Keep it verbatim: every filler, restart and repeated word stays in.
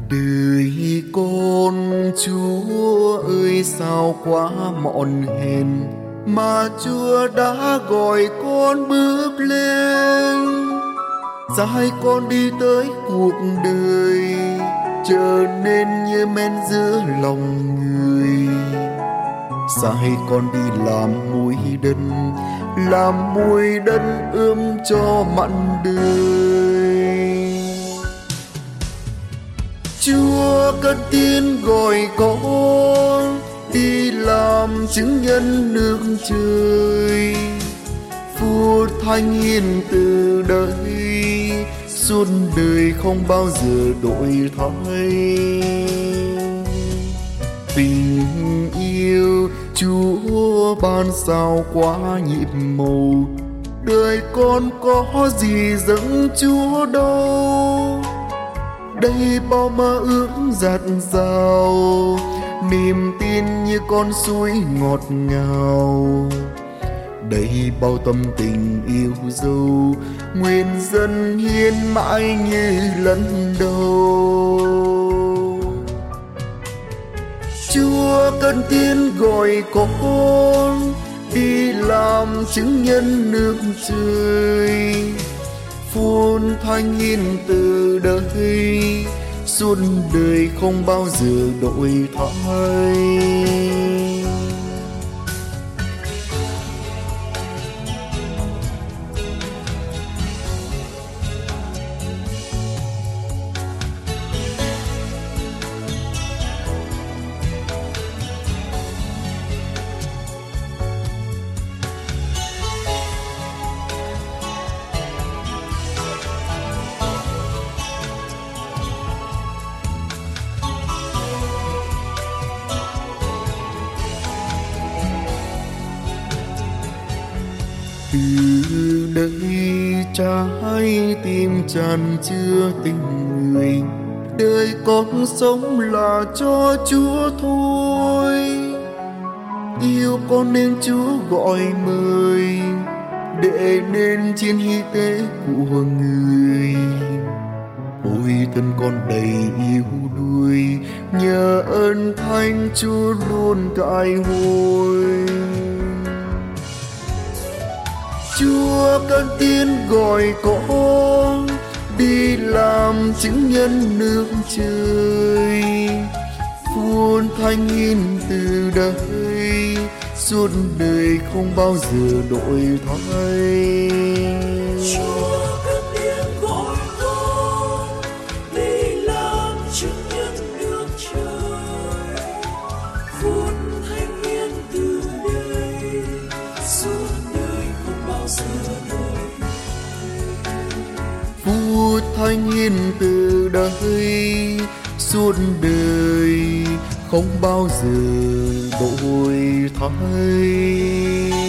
Đời con Chúa ơi sao quá mọn hèn, mà Chúa đã gọi con bước lên. Sai con đi tới cuộc đời, trở nên như men giữa lòng người. Sai con đi làm muối đất, làm muối đất ươm cho mặn đời. Chúa cất tiếng gọi con đi làm chứng nhân nước trời. Phút thanh hiền từ đời, suốt đời không bao giờ đổi thay. Tình yêu Chúa ban sao quá nhịp màu, đời con có gì dâng Chúa đâu. Đây bao mơ ước dạt dào, niềm tin như con suối ngọt ngào. Đây bao tâm tình yêu dấu, nguyện dâng hiến mãi như lần đầu. Chúa cất tiếng gọi con đi làm chứng nhân nước trời. Phun thanh hiền từ đời, suốt đời không bao giờ đổi thay. Từ đây trái tim tràn chứa tình người, đời con sống là cho Chúa thôi. Yêu con nên Chúa gọi mời, để nên chiến hy tế của người. Ôi thân con đầy yêu đuối, nhờ ơn Thánh Chúa luôn cãi hồi. Chúa cất tiếng gọi con đi làm chứng nhân nước trời. Phun thanh hiền từ đời, suốt đời không bao giờ đổi thay. Chúa cất tiếng gọi con đi làm chứng nhân nước trời. Phun thanh hiền từ đây, suốt đời không bao giờ đổi. Phút thanh hiền từ đây, suốt đời không bao giờ đổi thay.